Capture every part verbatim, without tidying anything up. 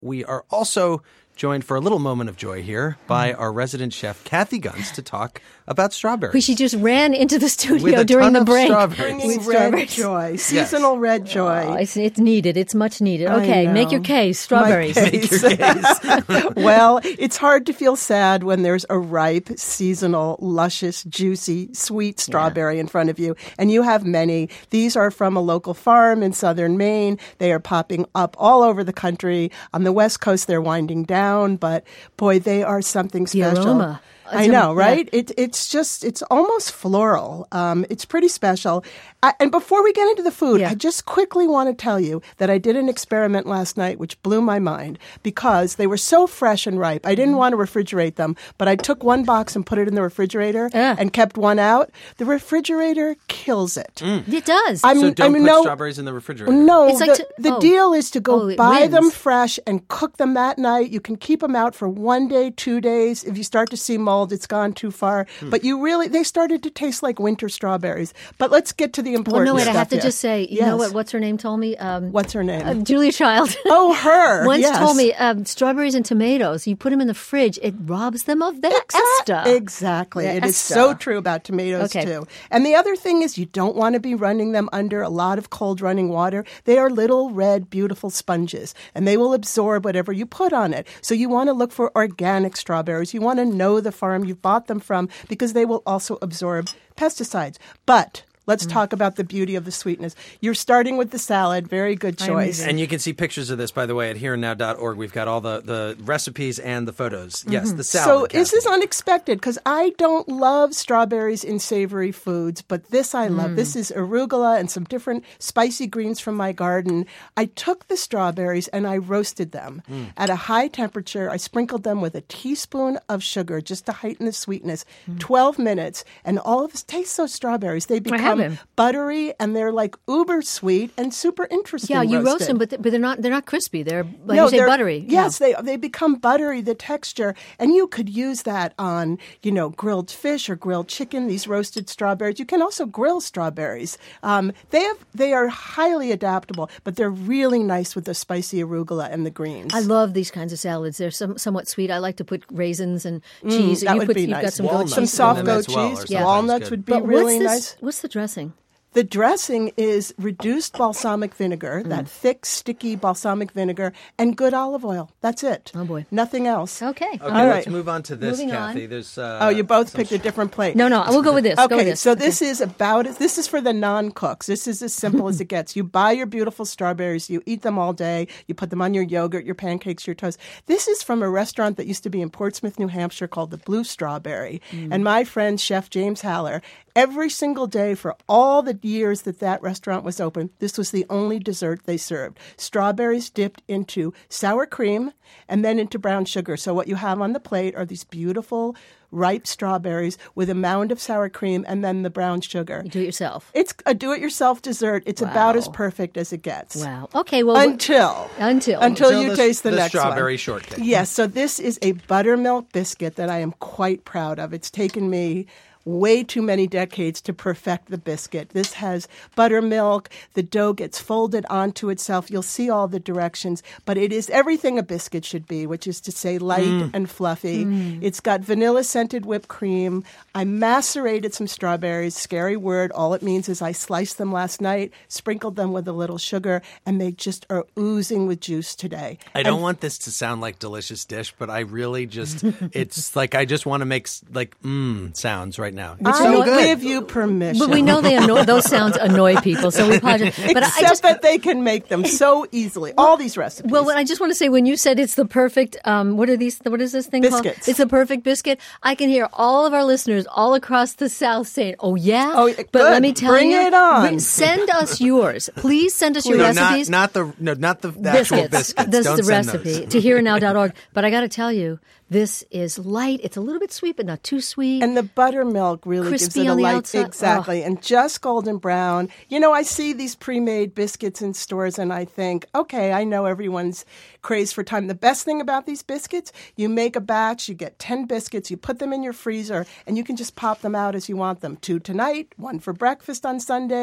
We are also joined for a little moment of joy here by our resident chef, Kathy Gunz, to talk about strawberries. She just ran into the With studio a during ton the of break. strawberries. Bringing red joy, seasonal yes. red joy. Oh, it's, it's needed. It's much needed. Okay, make your case. Strawberries. Make your case. Well, it's hard to feel sad when there's a ripe, seasonal, luscious, juicy, sweet strawberry yeah. in front of you. And you have many. These are from a local farm in southern Maine. They are popping up all over the country. On the West Coast, they're winding down. But, boy, they are something special. The aroma. I know, right? Yeah. It, it's just, it's almost floral. Um, it's pretty special. I, and before we get into the food, yeah. I just quickly want to tell you that I did an experiment last night which blew my mind because they were so fresh and ripe. I didn't mm. want to refrigerate them, but I took one box and put it in the refrigerator yeah. and kept one out. The refrigerator kills it. Mm. It does. I'm, so don't I'm, put no, strawberries in the refrigerator. No, it's like the, to, the oh. deal is to go oh, buy wins. them fresh and cook them that night. You can keep them out for one day, two days. If you start to see mold, it's gone too far. Hmm. But you really, they started to taste like winter strawberries. But let's get to the important well, no, wait, stuff I have to here. just say, you yes. know what? What's her name told me? Um, What's her name? Uh, Julia Child. Oh, her. Once yes. told me um, strawberries and tomatoes, you put them in the fridge, it robs them of their Exact- ester. Exactly. Their it ester. is so true about tomatoes, okay. too. And the other thing is you don't want to be running them under a lot of cold running water. They are little red, beautiful sponges, and they will absorb whatever you put on it. So you want to look for organic strawberries. You want to know the farm you bought them from because they will also absorb pesticides. But let's mm. talk about the beauty of the sweetness. You're starting with the salad. Very good choice. And you can see pictures of this, by the way, at here and now dot org. We've got all the, the recipes and the photos. Yes, mm-hmm. the salad. So Kathy. this is unexpected because I don't love strawberries in savory foods, but this I love. Mm. This is arugula and some different spicy greens from my garden. I took the strawberries and I roasted them mm. at a high temperature. I sprinkled them with a teaspoon of sugar just to heighten the sweetness. Mm. twelve minutes, and all of this tastes so strawberries. They become buttery, and they're like uber sweet and super interesting. Yeah, you roasted. roast them, but, th- but they're not they're not crispy. They're like no, you say they're, buttery. Yes, yeah. they they become buttery, the texture, and you could use that on, you know, grilled fish or grilled chicken. These roasted strawberries. You can also grill strawberries. Um, they have they are highly adaptable, but they're really nice with the spicy arugula and the greens. I love these kinds of salads. They're some, somewhat sweet. I like to put raisins and cheese. Mm, that you would put, be you've nice. Got some, Walnuts. goat some soft goat well cheese. yeah. Walnuts would be but really what's this, nice. What's the dressing? The dressing is reduced balsamic vinegar, mm. that thick, sticky balsamic vinegar, and good olive oil. That's it. Oh, boy. Nothing else. Okay. Okay, All let's right. move on to this, Moving Kathy. on. There's, uh, oh, you both picked a different plate. No, no, we'll go with this. Okay, go with this. so okay. this is about, this is for the non-cooks. This is as simple as it gets. You buy your beautiful strawberries, you eat them all day, you put them on your yogurt, your pancakes, your toast. This is from a restaurant that used to be in Portsmouth, New Hampshire called the Blue Strawberry. Mm. And my friend, Chef James Haller, every single day for all the years that that restaurant was open, this was the only dessert they served. Strawberries dipped into sour cream and then into brown sugar. So what you have on the plate are these beautiful ripe strawberries with a mound of sour cream and then the brown sugar. You do it yourself. It's a do-it-yourself dessert. It's wow. about as perfect as it gets. Wow. Okay, well... Until. Until. Until, until you the, taste the, the next one. strawberry shortcake. Yes, so this is a buttermilk biscuit that I am quite proud of. It's taken me way too many decades to perfect the biscuit. This has buttermilk. The dough gets folded onto itself. You'll see all the directions, but it is everything a biscuit should be, which is to say light mm. and fluffy. Mm. It's got vanilla-scented whipped cream. I macerated some strawberries. Scary word. All it means is I sliced them last night, sprinkled them with a little sugar, and they just are oozing with juice today. I don't and, want this to sound like delicious dish, but I really just, it's like I just want to make like mmm sounds right now. It's I so good. give you permission. But we know they annoy, those sounds annoy people, so we apologize. But Except I just, that they can make them so easily. All these recipes. Well, I just want to say, when you said it's the perfect, um, what are these? What is this thing Biscuits. called? It's the perfect biscuit. I can hear all of our listeners all across the South saying, "Oh yeah." Oh, but good. let me tell Bring you, it on. bring- send us yours. Please send us your no, recipes. Not, not the no, not the, the actual biscuits. This Don't is the send recipe. those. to here and now dot org. But I got to tell you, this is light. It's a little bit sweet, but not too sweet. And the buttermilk really gives Crispy it a on the light, outside. exactly, Oh. and just golden brown. You know, I see these pre-made biscuits in stores, and I think, okay, I know everyone's craze for time. The best thing about these biscuits, you make a batch, you get ten biscuits, you put them in your freezer, and you can just pop them out as you want them. Two tonight, one for breakfast on Sunday.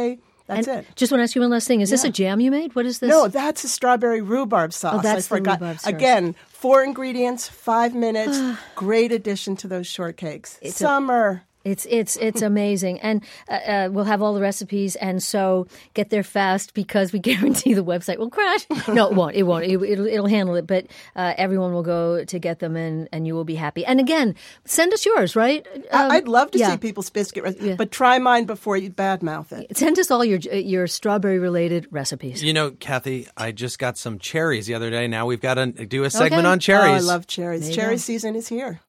That's and it. Just want to ask you one last thing. Is this Yeah. a jam you made? What is this? No, that's a strawberry rhubarb sauce. Oh, that's I the forgot. rhubarb sauce. Again, four ingredients, five minutes. Great addition to those shortcakes. a- Summer. It's it's it's amazing, and uh, uh, we'll have all the recipes. And so get there fast because we guarantee the website will crash. No, it won't. It won't. It, it'll, it'll handle it. But uh, everyone will go to get them, and, and you will be happy. And again, send us yours, right? Um, I- I'd love to yeah. see people's biscuit recipes, but try mine before you badmouth it. Send us all your your strawberry related recipes. You know, Kathy, I just got some cherries the other day. Now we've got to do a segment Okay. on cherries. Oh, I love cherries. you Cherry go. season is here.